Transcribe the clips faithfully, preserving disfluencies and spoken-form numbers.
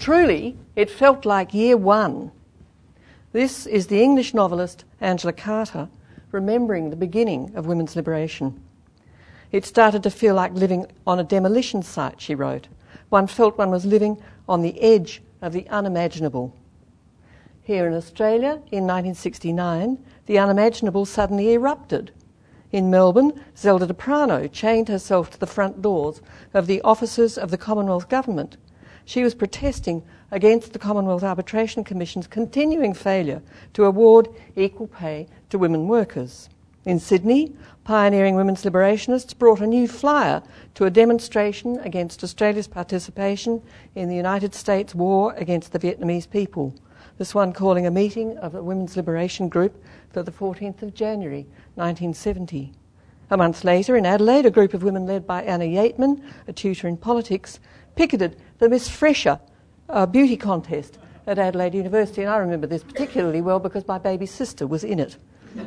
Truly, it felt like year one. This is the English novelist Angela Carter remembering the beginning of women's liberation. It started to feel like living on a demolition site, she wrote. One felt one was living on the edge of the unimaginable. Here in Australia, in nineteen sixty-nine, the unimaginable suddenly erupted. In Melbourne, Zelda de Prano chained herself to the front doors of the offices of the Commonwealth Government. She was protesting against the Commonwealth Arbitration Commission's continuing failure to award equal pay to women workers. In Sydney, pioneering women's liberationists brought a new flyer to a demonstration against Australia's participation in the United States war against the Vietnamese people, this one calling a meeting of a women's liberation group for the fourteenth of January nineteen seventy. A month later, in Adelaide, a group of women led by Anna Yateman, a tutor in politics, picketed the Miss Fresher uh, beauty contest at Adelaide University, and I remember this particularly well because my baby sister was in it.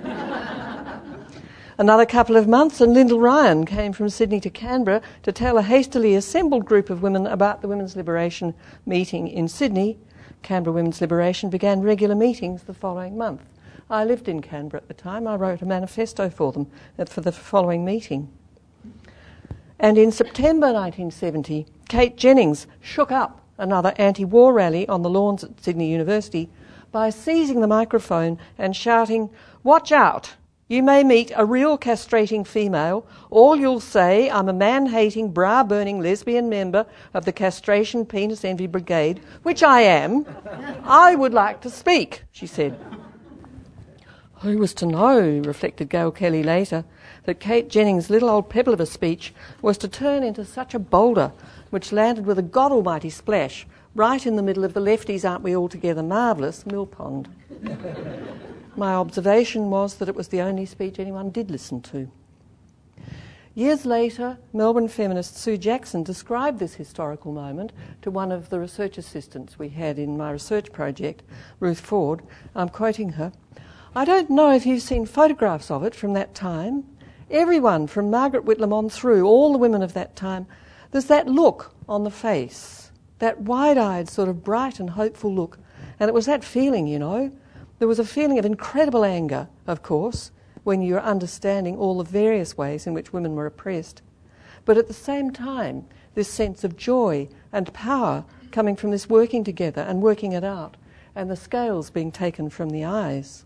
Another couple of months and Lyndall Ryan came from Sydney to Canberra to tell a hastily assembled group of women about the Women's Liberation meeting in Sydney. Canberra Women's Liberation began regular meetings the following month. I lived in Canberra at the time. I wrote a manifesto for them for the following meeting. And in September nineteen seventy, Kate Jennings shook up another anti-war rally on the lawns at Sydney University by seizing the microphone and shouting, "Watch out! You may meet a real castrating female. All you'll say, I'm a man-hating, bra-burning lesbian member of the Castration Penis Envy Brigade, which I am. I would like to speak," she said. Who was to know, reflected Gail Kelly later, that Kate Jennings' little old pebble of a speech was to turn into such a boulder which landed with a God almighty splash right in the middle of the lefties aren't we altogether marvellous mill pond. My observation was that it was the only speech anyone did listen to. Years later, Melbourne feminist Sue Jackson described this historical moment to one of the research assistants we had in my research project, Ruth Ford. I'm quoting her. "I don't know if you've seen photographs of it from that time. Everyone from Margaret Whitlam on through, all the women of that time, there's that look on the face, that wide-eyed sort of bright and hopeful look. And it was that feeling, you know. There was a feeling of incredible anger, of course, when you're understanding all the various ways in which women were oppressed. But at the same time, this sense of joy and power coming from this working together and working it out, and the scales being taken from the eyes.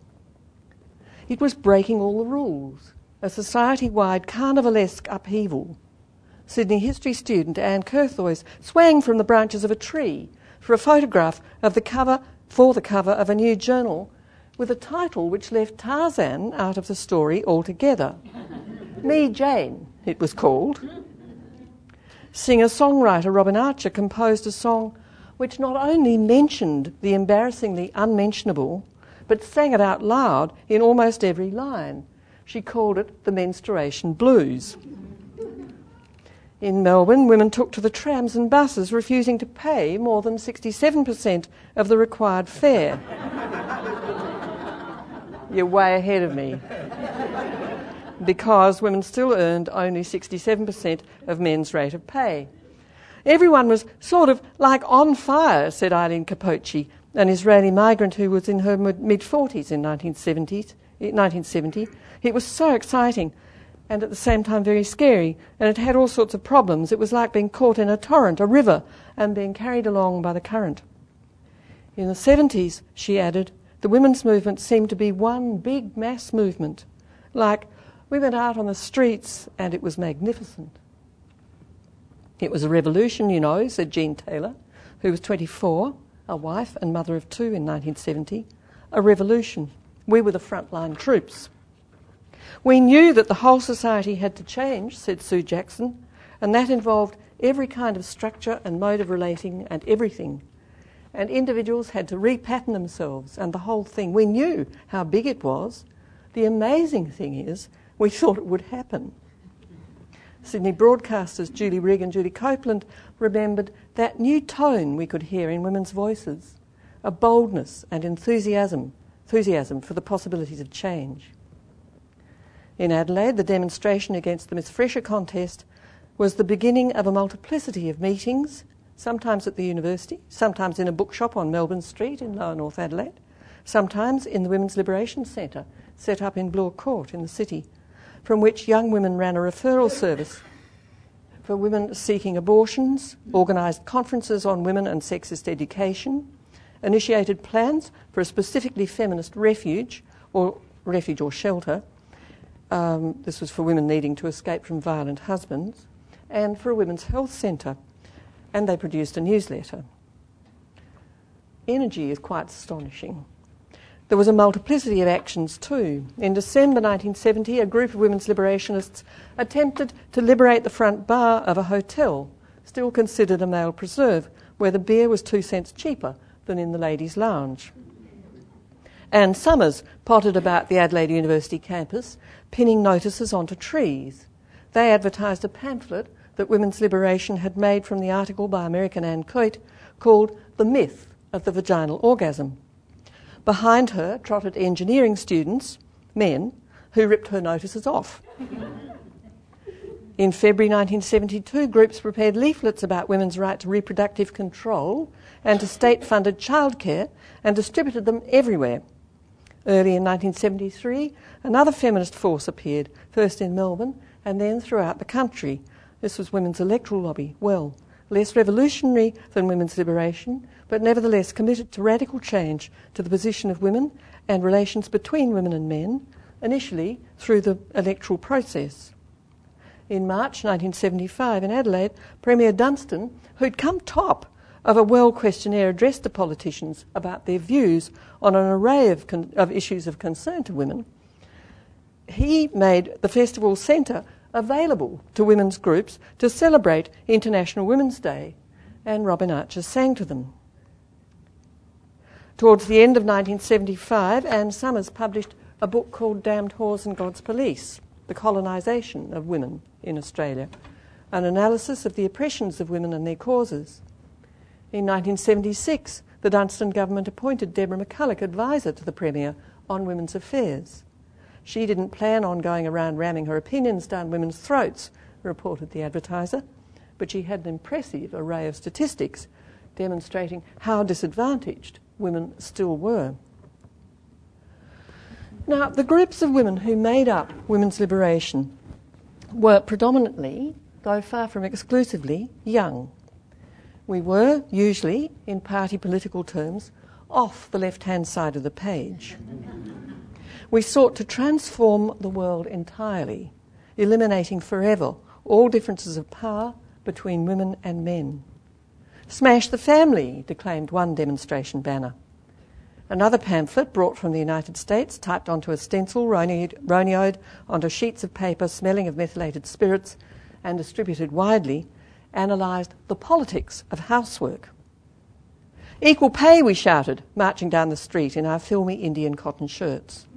It was breaking all the rules, a society-wide carnivalesque upheaval. Sydney history student Anne Curthoys swang from the branches of a tree for a photograph of the cover for the cover of a new journal with a title which left Tarzan out of the story altogether. Me Jane, it was called. Singer-songwriter Robin Archer composed a song which not only mentioned the embarrassingly unmentionable, but sang it out loud in almost every line. She called it the Menstruation Blues. In Melbourne, women took to the trams and buses, refusing to pay more than sixty-seven percent of the required fare. You're way ahead of me. Because women still earned only sixty-seven percent of men's rate of pay. Everyone was sort of like on fire, said Eileen Capocci, an Israeli migrant who was in her mid-forties in nineteen seventy. It was so exciting and at the same time very scary, and it had all sorts of problems. It was like being caught in a torrent, a river, and being carried along by the current. In the seventies, she added, the women's movement seemed to be one big mass movement. Like, we went out on the streets and it was magnificent. It was a revolution, you know, said Jean Taylor, who was twenty-four, a wife and mother of two in nineteen seventy. A revolution. We were the frontline troops. We knew that the whole society had to change, said Sue Jackson, and that involved every kind of structure and mode of relating and everything. And individuals had to repattern themselves and the whole thing. We knew how big it was. The amazing thing is, we thought it would happen. Sydney broadcasters Julie Rigg and Judy Copeland remembered that new tone we could hear in women's voices, a boldness and enthusiasm, enthusiasm for the possibilities of change. In Adelaide, the demonstration against the Miss Fresher contest was the beginning of a multiplicity of meetings, sometimes at the university, sometimes in a bookshop on Melbourne Street in Lower North Adelaide, sometimes in the Women's Liberation Centre, set up in Bloor Court in the city, from which young women ran a referral service for women seeking abortions, organised conferences on women and sexist education, initiated plans for a specifically feminist refuge or refuge or shelter. Um, this was for women needing to escape from violent husbands, and for a women's health centre. And they produced a newsletter. Energy is quite astonishing. There was a multiplicity of actions too. In December nineteen seventy, a group of women's liberationists attempted to liberate the front bar of a hotel, still considered a male preserve, where the beer was two cents cheaper than in the ladies' lounge. Anne Summers potted about the Adelaide University campus, pinning notices onto trees. They advertised a pamphlet that Women's Liberation had made from the article by American Anne Coit called The Myth of the Vaginal Orgasm. Behind her trotted engineering students, men, who ripped her notices off. In February nineteen seventy-two, groups prepared leaflets about women's right to reproductive control and to state-funded childcare and distributed them everywhere. Early in nineteen seventy-three, another feminist force appeared, first in Melbourne and then throughout the country. This was Women's Electoral Lobby, well, less revolutionary than Women's Liberation, but nevertheless committed to radical change to the position of women and relations between women and men, initially through the electoral process. In March nineteen seventy-five in Adelaide, Premier Dunstan, who'd come top of a Well questionnaire addressed to politicians about their views on an array of, con- of issues of concern to women, he made the festival centre available to women's groups to celebrate International Women's Day, and Robin Archer sang to them. Towards the end of nineteen seventy-five, Anne Summers published a book called Damned Whores and God's Police, The Colonisation of Women in Australia, an analysis of the oppressions of women and their causes. In nineteen seventy-six, the Dunstan government appointed Deborah McCulloch advisor to the Premier on women's affairs. She didn't plan on going around ramming her opinions down women's throats, reported the Advertiser, but she had an impressive array of statistics demonstrating how disadvantaged women still were. Now, the groups of women who made up women's liberation were predominantly, though far from exclusively, young. We were, usually, in party political terms, off the left-hand side of the page. We sought to transform the world entirely, eliminating forever all differences of power between women and men. Smash the family, declaimed one demonstration banner. Another pamphlet, brought from the United States, typed onto a stencil, ronioed onto sheets of paper smelling of methylated spirits, and distributed widely, analysed the politics of housework. Equal pay, we shouted, marching down the street in our filmy Indian cotton shirts.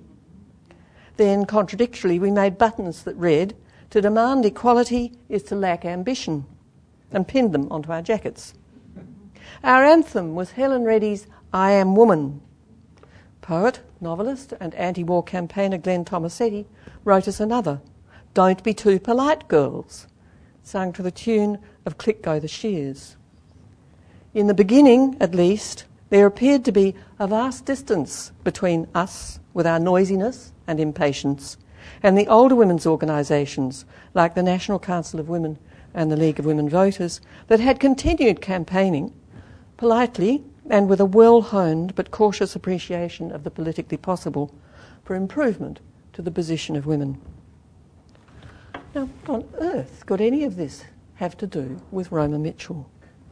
Then, contradictorily, we made buttons that read, "To demand equality is to lack ambition," and pinned them onto our jackets. Our anthem was Helen Reddy's "I Am Woman." Poet, novelist and anti-war campaigner Glenn Tomasetti wrote us another, "Don't be too polite, girls," sung to the tune of "Click Go the Shears." In the beginning, at least, there appeared to be a vast distance between us, with our noisiness and impatience, and the older women's organisations, like the National Council of Women and the League of Women Voters, that had continued campaigning, politely and with a well-honed but cautious appreciation of the politically possible, for improvement to the position of women. Now, what on earth could any of this have to do with Roma Mitchell?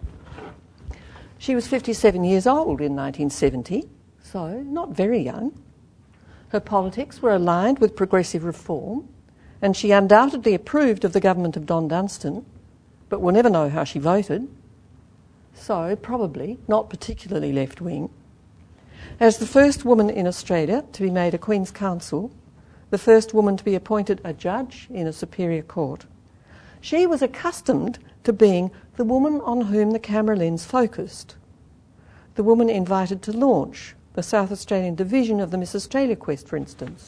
She was fifty-seven years old in nineteen seventy, so not very young. Her politics were aligned with progressive reform, and she undoubtedly approved of the government of Don Dunstan, but we'll never know how she voted. So, probably not particularly left-wing. As the first woman in Australia to be made a Queen's Counsel, the first woman to be appointed a judge in a superior court, she was accustomed to being the woman on whom the camera lens focused, the woman invited to launch the South Australian division of the Miss Australia Quest, for instance,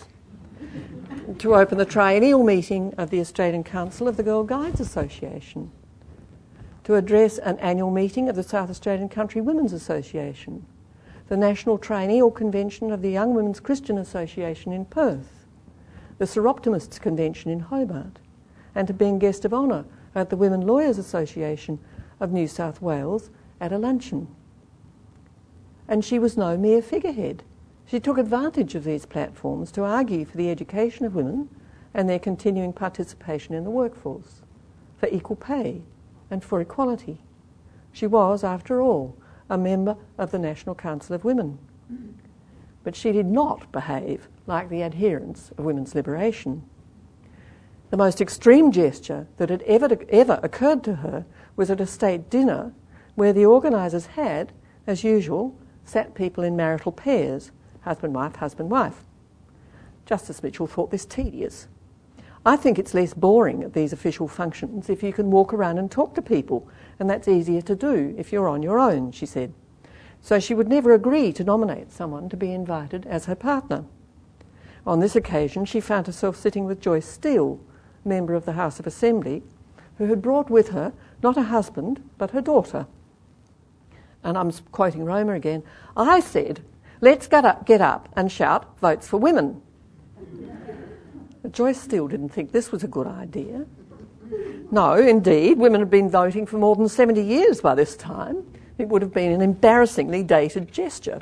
to open the triennial meeting of the Australian Council of the Girl Guides Association, to address an annual meeting of the South Australian Country Women's Association, the National Trainee or Convention of the Young Women's Christian Association in Perth, the Seroptimists Convention in Hobart, and to being guest of honour at the Women Lawyers Association of New South Wales at a luncheon. And she was no mere figurehead. She took advantage of these platforms to argue for the education of women and their continuing participation in the workforce, for equal pay and for equality. She was, after all, a member of the National Council of Women. But she did not behave like the adherents of women's liberation. The most extreme gesture that had ever, ever occurred to her was at a state dinner where the organisers had, as usual, sat people in marital pairs, husband-wife, husband-wife. Justice Mitchell thought this tedious. I think it's less boring at these official functions if you can walk around and talk to people, and that's easier to do if you're on your own, she said. So she would never agree to nominate someone to be invited as her partner. On this occasion, she found herself sitting with Joyce Steele, member of the House of Assembly, who had brought with her not a husband, but her daughter. And I'm quoting Roma again. I said, let's get up, get up and shout, votes for women. Joyce Steele didn't think this was a good idea. No, indeed, women had been voting for more than seventy years by this time. It would have been an embarrassingly dated gesture.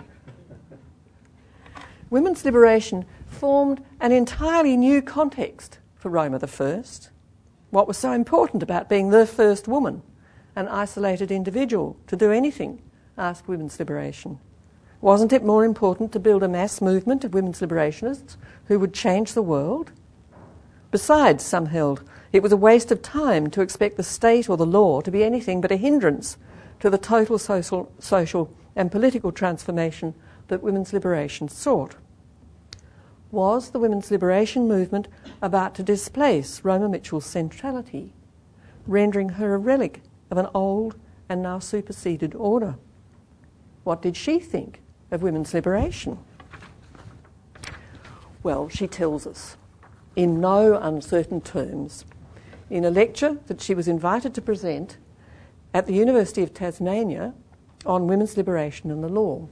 Women's liberation formed an entirely new context for Roma the First. What was so important about being the first woman, an isolated individual, to do anything, asked women's liberation? Wasn't it more important to build a mass movement of women's liberationists who would change the world? Besides, some held, it was a waste of time to expect the state or the law to be anything but a hindrance to the total social, social and political transformation that women's liberation sought. Was the women's liberation movement about to displace Roma Mitchell's centrality, rendering her a relic of an old and now superseded order? What did she think of women's liberation? Well, she tells us, in no uncertain terms, in a lecture that she was invited to present at the University of Tasmania on women's liberation and the law.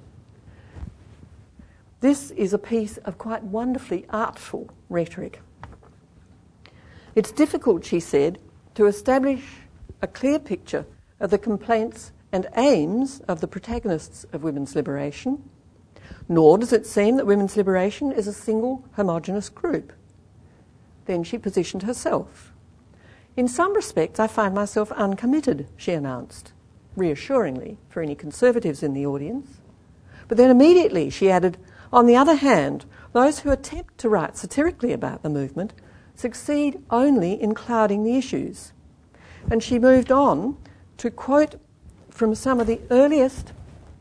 This is a piece of quite wonderfully artful rhetoric. It's difficult, she said, to establish a clear picture of the complaints and aims of the protagonists of women's liberation, nor does it seem that women's liberation is a single homogenous group. Then she positioned herself. In some respects, I find myself uncommitted, she announced, reassuringly for any conservatives in the audience. But then immediately she added, on the other hand, those who attempt to write satirically about the movement succeed only in clouding the issues. And she moved on to quote from some of the earliest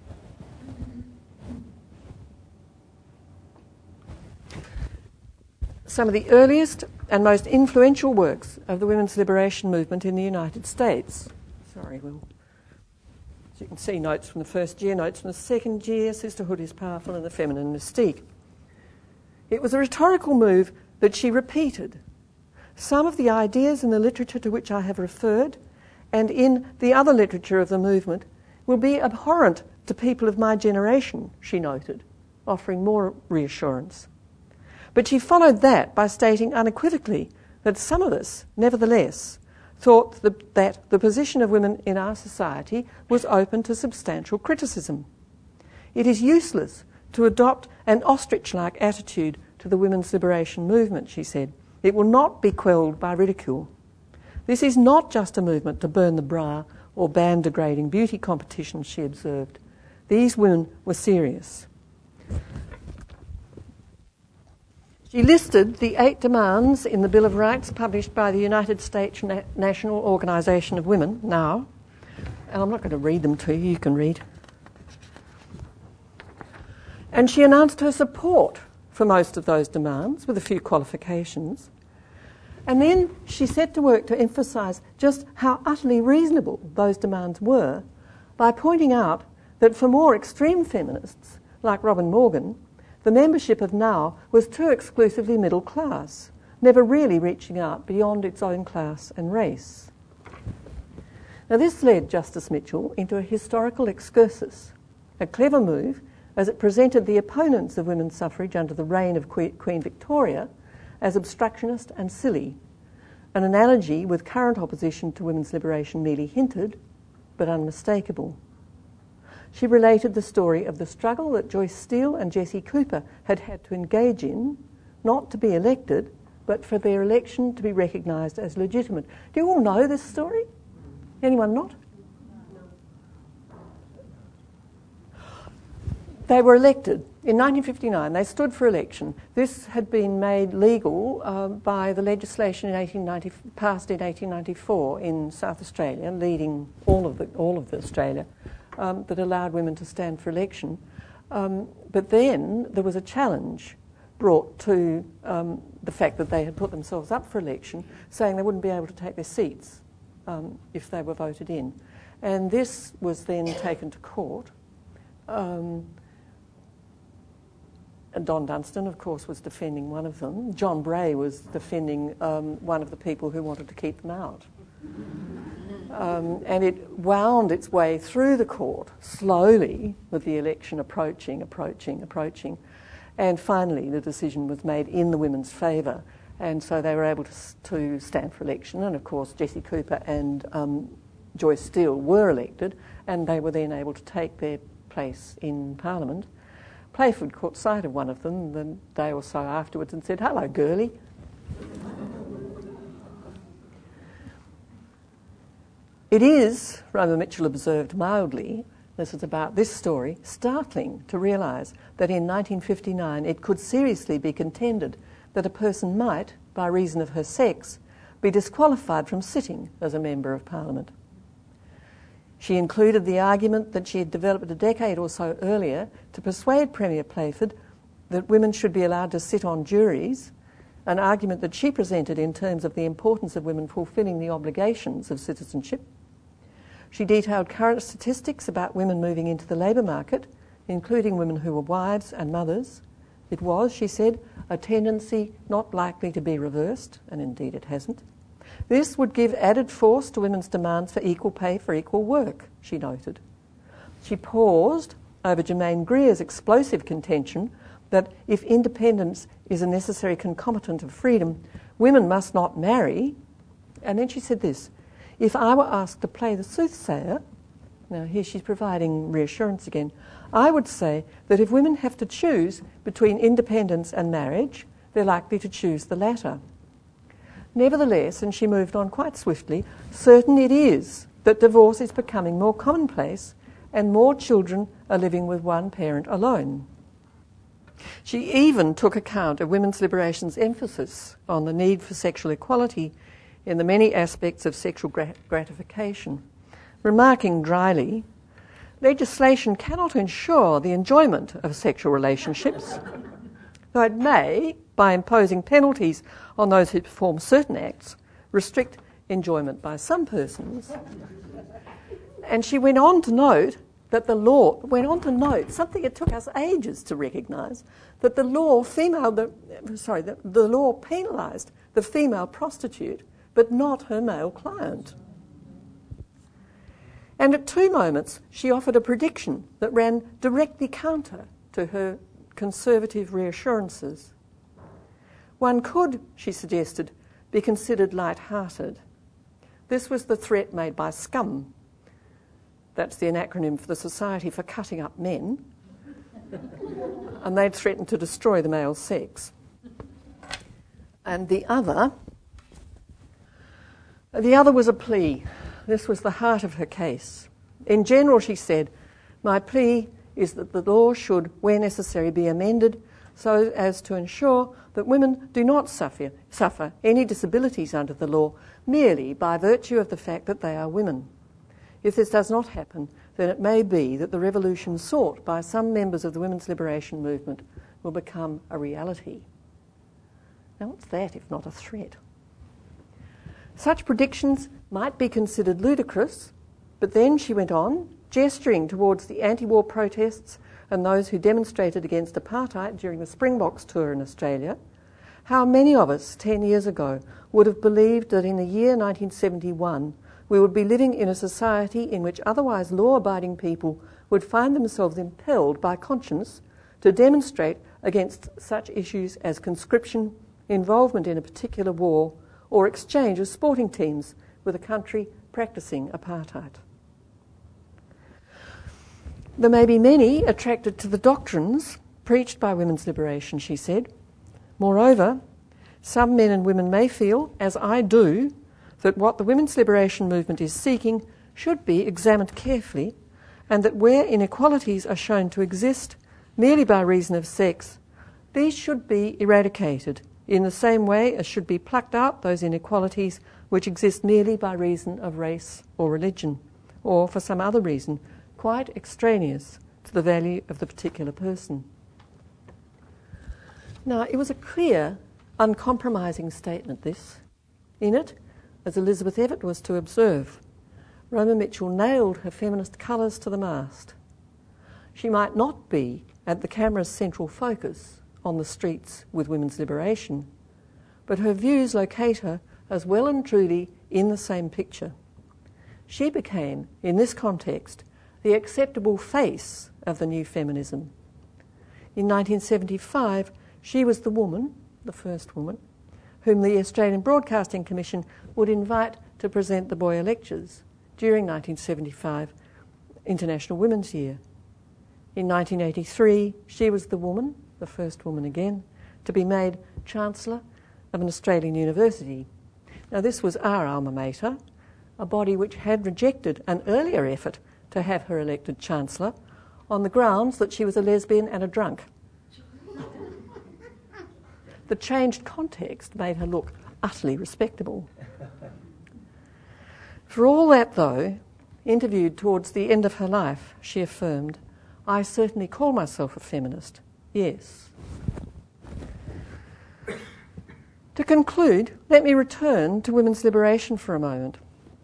some of the earliest and most influential works of the women's liberation movement in the United States. Sorry, Will. As you can see, notes from the first year, notes from the second year, Sisterhood is Powerful and the Feminine Mystique. It was a rhetorical move that she repeated. Some of the ideas in the literature to which I have referred and in the other literature of the movement will be abhorrent to people of my generation, she noted, offering more reassurance. But she followed that by stating unequivocally that some of us, nevertheless, thought the, that the position of women in our society was open to substantial criticism. It is useless to adopt an ostrich-like attitude to the women's liberation movement, she said. It will not be quelled by ridicule. This is not just a movement to burn the bra or ban degrading beauty competitions, she observed. These women were serious. She listed the eight demands in the Bill of Rights published by the United States Na- National Organization of Women, now, and I'm not going to read them to you, you can read. And she announced her support for most of those demands, with a few qualifications. And then she set to work to emphasise just how utterly reasonable those demands were by pointing out that for more extreme feminists, like Robin Morgan, the membership of NOW was too exclusively middle class, never really reaching out beyond its own class and race. Now this led Justice Mitchell into a historical excursus, a clever move as it presented the opponents of women's suffrage under the reign of Queen Victoria as obstructionist and silly, an analogy with current opposition to women's liberation merely hinted, but unmistakable. She related the story of the struggle that Joyce Steele and Jessie Cooper had had to engage in, not to be elected, but for their election to be recognised as legitimate. Do you all know this story? Anyone not? They were elected in nineteen fifty-nine. They stood for election. This had been made legal uh, by the legislation in eighteen ninety, passed in eighteen ninety-four in South Australia, leading all of the all of the Australia, um, that allowed women to stand for election. Um, but then there was a challenge brought to um, the fact that they had put themselves up for election, saying they wouldn't be able to take their seats um, if they were voted in, and this was then taken to court. Um, Don Dunstan, of course, was defending one of them. John Bray was defending um, one of the people who wanted to keep them out. Um, and it wound its way through the court slowly, with the election approaching, approaching, approaching. And finally, the decision was made in the women's favour. And so they were able to, to stand for election. And of course, Jessie Cooper and um, Joyce Steele were elected, and they were then able to take their place in Parliament. Playford caught sight of one of them the day or so afterwards and said, "Hello, girlie." It is, Roma Mitchell observed mildly, this is about this story, startling to realise that in nineteen fifty-nine it could seriously be contended that a person might, by reason of her sex, be disqualified from sitting as a Member of Parliament. She included the argument that she had developed a decade or so earlier to persuade Premier Playford that women should be allowed to sit on juries, an argument that she presented in terms of the importance of women fulfilling the obligations of citizenship. She detailed current statistics about women moving into the labour market, including women who were wives and mothers. It was, she said, a tendency not likely to be reversed, and indeed it hasn't. This would give added force to women's demands for equal pay for equal work, she noted. She paused over Germaine Greer's explosive contention that if independence is a necessary concomitant of freedom, women must not marry. And then she said this: "If I were asked to play the soothsayer," now here she's providing reassurance again, "I would say that if women have to choose between independence and marriage, they're likely to choose the latter. Nevertheless," and she moved on quite swiftly, "certain it is that divorce is becoming more commonplace and more children are living with one parent alone." She even took account of women's liberation's emphasis on the need for sexual equality in the many aspects of sexual grat- gratification, remarking dryly, "Legislation cannot ensure the enjoyment of sexual relationships, though it may, by imposing penalties on those who perform certain acts, restrict enjoyment by some persons." And she went on to note that the law, went on to note something it took us ages to recognise, that the law female, the, sorry, the, the law penalised the female prostitute, but not her male client. And at two moments, she offered a prediction that ran directly counter to her conservative reassurances. One could, she suggested, be considered light-hearted. This was the threat made by SCUM. That's the acronym for the Society for Cutting Up Men. And they'd threatened to destroy the male sex. And the other, the other was a plea. This was the heart of her case. In general, she said, "My plea is that the law should, where necessary, be amended so as to ensure that women do not suffer, suffer any disabilities under the law merely by virtue of the fact that they are women. If this does not happen, then it may be that the revolution sought by some members of the women's liberation movement will become a reality." Now, what's that if not a threat? Such predictions might be considered ludicrous, but then she went on, gesturing towards the anti-war protests and those who demonstrated against apartheid during the Springboks tour in Australia. How many of us ten years ago would have believed that in the year nineteen seventy-one, we would be living in a society in which otherwise law-abiding people would find themselves impelled by conscience to demonstrate against such issues as conscription, involvement in a particular war, or exchange of sporting teams with a country practising apartheid. There may be many attracted to the doctrines preached by women's liberation, she said. Moreover, some men and women may feel, as I do, that what the women's liberation movement is seeking should be examined carefully, and that where inequalities are shown to exist merely by reason of sex, these should be eradicated in the same way as should be plucked out those inequalities which exist merely by reason of race or religion, or for some other reason quite extraneous to the value of the particular person. Now, it was a clear, uncompromising statement, this. In it, as Elizabeth Evatt was to observe, Roma Mitchell nailed her feminist colours to the mast. She might not be at the camera's central focus on the streets with women's liberation, but her views locate her as well and truly in the same picture. She became, in this context, the acceptable face of the new feminism. In nineteen seventy-five, she was the woman, the first woman, whom the Australian Broadcasting Commission would invite to present the Boyer Lectures during nineteen seventy-five, International Women's Year. In nineteen eighty-three, she was the woman, the first woman again, to be made Chancellor of an Australian university. Now, this was our alma mater, a body which had rejected an earlier effort to have her elected Chancellor on the grounds that she was a lesbian and a drunk. The changed context made her look utterly respectable. For all that, though, interviewed towards the end of her life, she affirmed, "I certainly call myself a feminist, yes." To conclude, let me return to women's liberation for a moment.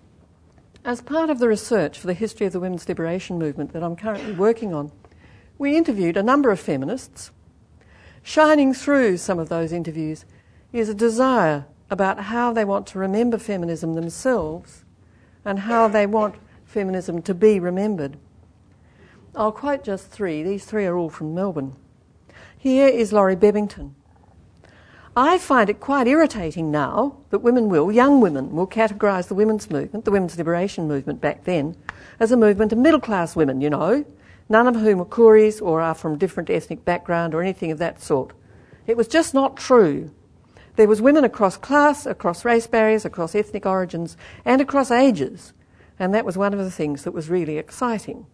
As part of the research for the history of the women's liberation movement that I'm currently working on, we interviewed a number of feminists. Shining through some of those interviews is a desire about how they want to remember feminism themselves and how they want feminism to be remembered. I'll quote just three. These three are all from Melbourne. Here is Laurie Bebbington. "I find it quite irritating now that women will, young women, will categorise the women's movement, the women's liberation movement back then, as a movement of middle-class women, you know, none of whom are Kooris or are from different ethnic background or anything of that sort. It was just not true. There was women across class, across race barriers, across ethnic origins, and across ages, and that was one of the things that was really exciting."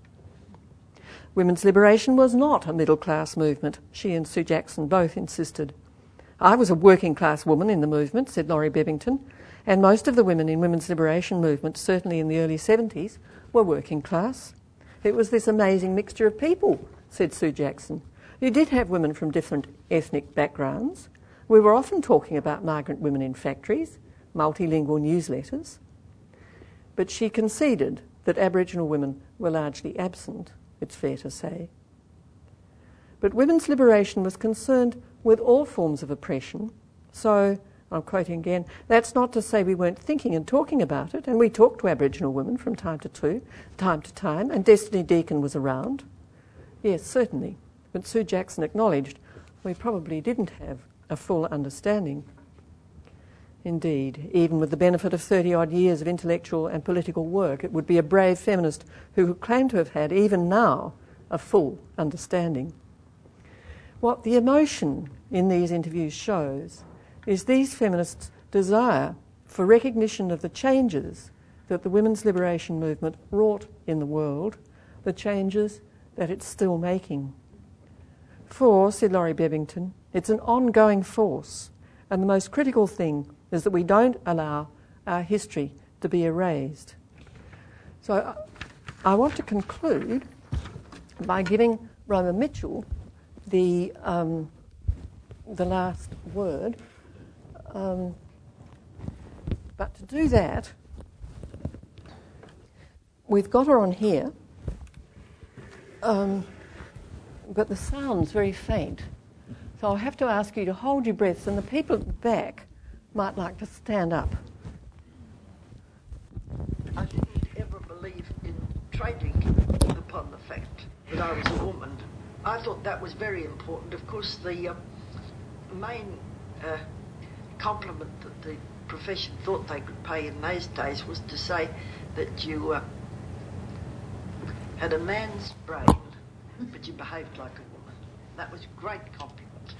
Women's liberation was not a middle-class movement, she and Sue Jackson both insisted. "I was a working-class woman in the movement," said Laurie Bebbington, "and most of the women in women's liberation movement, certainly in the early seventies, were working class. It was this amazing mixture of people," said Sue Jackson. "You did have women from different ethnic backgrounds. We were often talking about migrant women in factories, multilingual newsletters." But she conceded that Aboriginal women were largely absent, it's fair to say. But women's liberation was concerned with all forms of oppression. So, I'm quoting again, "That's not to say we weren't thinking and talking about it, and we talked to Aboriginal women from time to two, time to time, and Destiny Deacon was around." Yes, certainly, but Sue Jackson acknowledged we probably didn't have a full understanding. Indeed, even with the benefit of thirty-odd years of intellectual and political work, it would be a brave feminist who could claim to have had, even now, a full understanding. What the emotion in these interviews shows is these feminists' desire for recognition of the changes that the women's liberation movement wrought in the world, the changes that it's still making. For, said Laurie Bebbington, it's an ongoing force, and the most critical thing is that we don't allow our history to be erased. So I, I want to conclude by giving Roma Mitchell the um, the last word. Um, but to do that, we've got her on here, um, but the sound's very faint. So I'll have to ask you to hold your breaths, and the people at the back might like to stand up. that I was a woman. I thought that was very important. Of course, the uh, main uh, compliment that the profession thought they could pay in those days was to say that you uh, had a man's brain, but you behaved like a woman. That was a great compliment.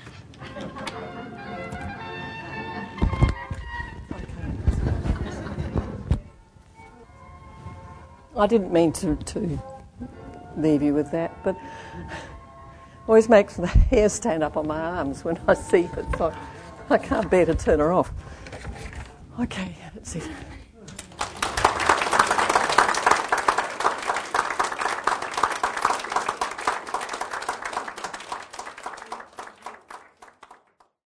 I didn't mean to, to leave you with that, but always makes the hair stand up on my arms when I see it, so I can't bear to turn her off. Okay, that's it.